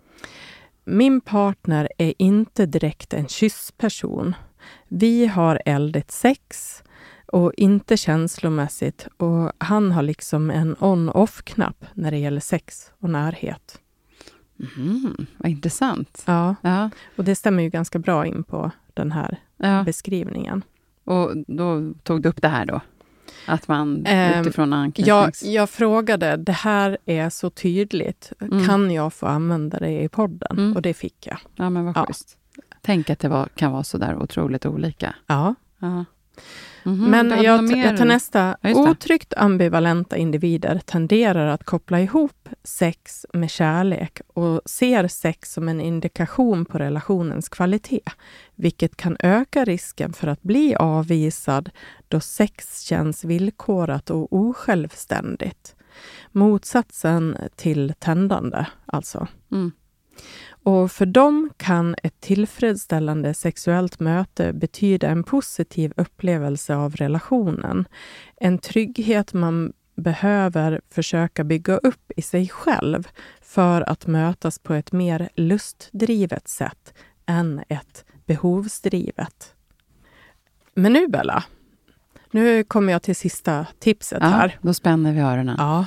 Min partner är inte direkt en kyssperson. Vi har eldigt sex och inte känslomässigt, och han har liksom en on-off-knapp när det gäller sex och närhet. Vad intressant. Ja, och det stämmer ju ganska bra in på den här beskrivningen. Och då tog du upp det här då? Att man utifrån anknytnings... Jag frågade, det här är så tydligt. Kan jag få använda det i podden? Och det fick jag. Ja, men vad schysst. Tänk att det kan vara så där otroligt olika. Ja. Men jag tar nästa. Otryggt ambivalenta individer tenderar att koppla ihop sex med kärlek och ser sex som en indikation på relationens kvalitet, vilket kan öka risken för att bli avvisad då sex känns villkorat och osjälvständigt. Motsatsen till tändande, alltså. Och för dem kan ett tillfredsställande sexuellt möte betyda en positiv upplevelse av relationen. En trygghet man behöver försöka bygga upp i sig själv för att mötas på ett mer lustdrivet sätt än ett behovsdrivet. Men nu Bella, nu kommer jag till sista tipset här. Då spänner vi öronen. Ja.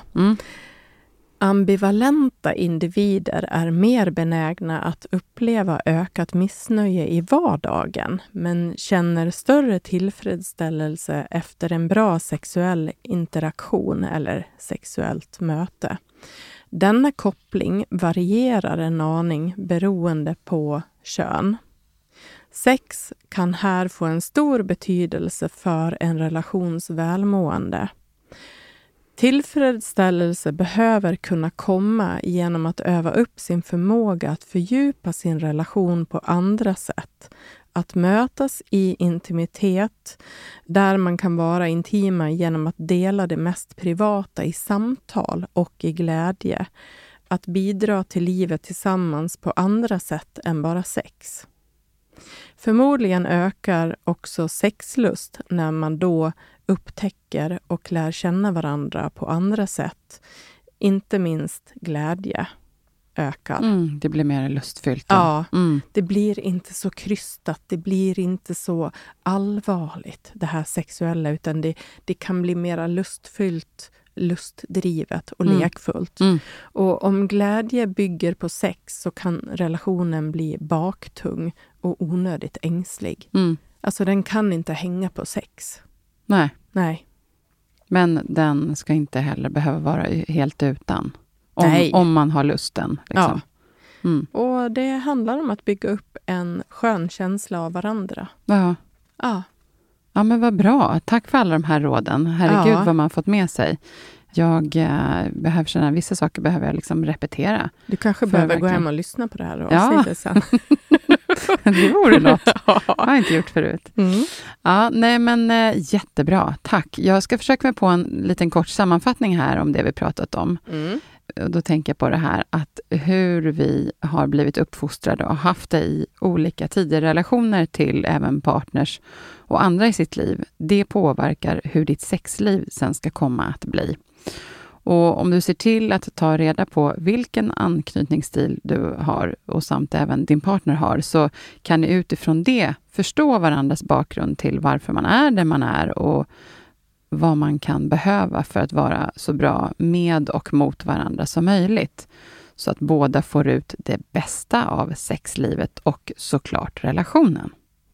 Ambivalenta individer är mer benägna att uppleva ökat missnöje i vardagen, men känner större tillfredsställelse efter en bra sexuell interaktion eller sexuellt möte. Denna koppling varierar en aning beroende på kön. Sex kan här få en stor betydelse för en relations välmående. Tillfredsställelse behöver kunna komma genom att öva upp sin förmåga att fördjupa sin relation på andra sätt. Att mötas i intimitet, där man kan vara intima genom att dela det mest privata i samtal och i glädje. Att bidra till livet tillsammans på andra sätt än bara sex. Förmodligen ökar också sexlust när man då upptäcker och lär känna varandra på andra sätt. Inte minst glädje ökar. Det blir mer lustfyllt. Ja, det blir inte så krystat. Det blir inte så allvarligt, det här sexuella. Utan det kan bli mer lustfyllt, lustdrivet och lekfullt. Och om glädje bygger på sex så kan relationen bli baktung och onödigt ängslig. Alltså den kan inte hänga på sex. Nej. Men den ska inte heller behöva vara helt utan. Om man har lusten. Liksom. Ja. Och det handlar om att bygga upp en skön känsla av varandra. Ja, men vad bra. Tack för alla de här råden. Herregud vad man fått med sig. Jag behöver känna, vissa saker behöver jag liksom repetera. Du kanske behöver gå hem och lyssna på det här avsnittet sen. Det vore något. Jag har inte gjort förut. Ja, nej men jättebra. Tack. Jag ska försöka mig på en liten kort sammanfattning här om det vi pratat om. Och då tänker jag på det här att hur vi har blivit uppfostrade och haft det i olika tidigare relationer till även partners och andra i sitt liv. Det påverkar hur ditt sexliv sen ska komma att bli. Och om du ser till att ta reda på vilken anknytningsstil du har och samt även din partner har, så kan ni utifrån det förstå varandras bakgrund till varför man är där man är och vad man kan behöva för att vara så bra med och mot varandra som möjligt. Så att båda får ut det bästa av sexlivet och såklart relationen.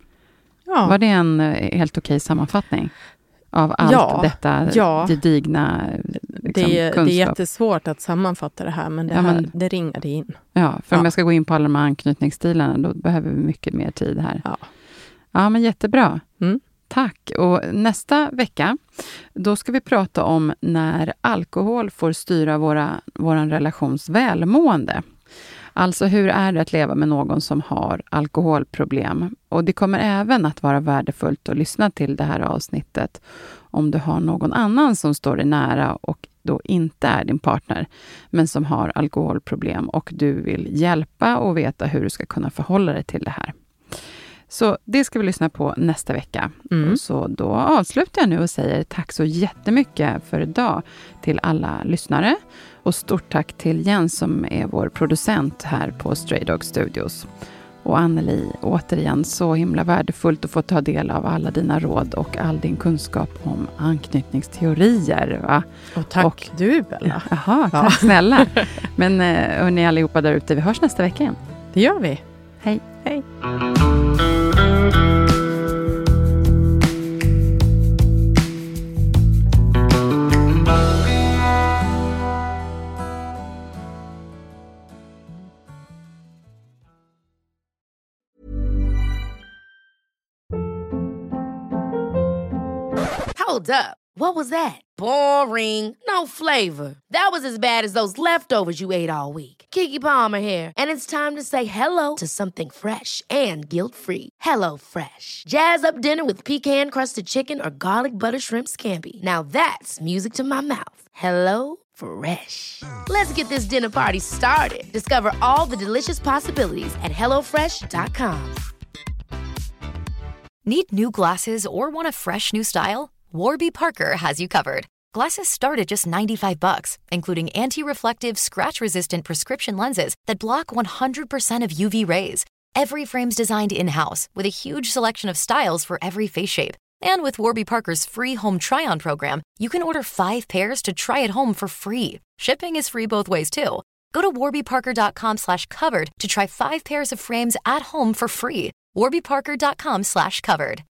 Ja. Var det en helt okej sammanfattning av allt detta gedigna liksom, det är kunskap? jättesvårt att sammanfatta det här, men det ringade in. Ja, för om jag ska gå in på alla de här anknytningsstilarna, då behöver vi mycket mer tid här. Ja, men jättebra. Tack. Och nästa vecka, då ska vi prata om när alkohol får styra våran relations välmående. Alltså hur är det att leva med någon som har alkoholproblem? Och det kommer även att vara värdefullt att lyssna till det här avsnittet om du har någon annan som står dig nära och då inte är din partner, men som har alkoholproblem och du vill hjälpa och veta hur du ska kunna förhålla dig till det här. Så det ska vi lyssna på nästa vecka. Så då avslutar jag nu och säger tack så jättemycket för idag till alla lyssnare. Och stort tack till Jens som är vår producent här på Stray Dog Studios. Och Anneli, återigen så himla värdefullt att få ta del av alla dina råd och all din kunskap om anknytningsteorier. Va? Och tack du Bella. Jaha, tack snälla. Men hörni allihopa där ute, vi hörs nästa vecka igen. Det gör vi. Hej. Hej. Hold up. What was that? Boring. No flavor. That was as bad as those leftovers you ate all week. Keke Palmer here, and it's time to say hello to something fresh and guilt-free. Hello Fresh. Jazz up dinner with pecan-crusted chicken or garlic butter shrimp scampi. Now that's music to my mouth. Hello Fresh. Let's get this dinner party started. Discover all the delicious possibilities at hellofresh.com. Need new glasses or want a fresh new style? Warby Parker has you covered. Glasses start at just $95, including anti-reflective, scratch-resistant prescription lenses that block 100% of UV rays. Every frame's designed in-house with a huge selection of styles for every face shape. And with Warby Parker's free home try-on program, you can order 5 pairs to try at home for free. Shipping is free both ways, too. Go to warbyparker.com/covered to try 5 pairs of frames at home for free. warbyparker.com/covered.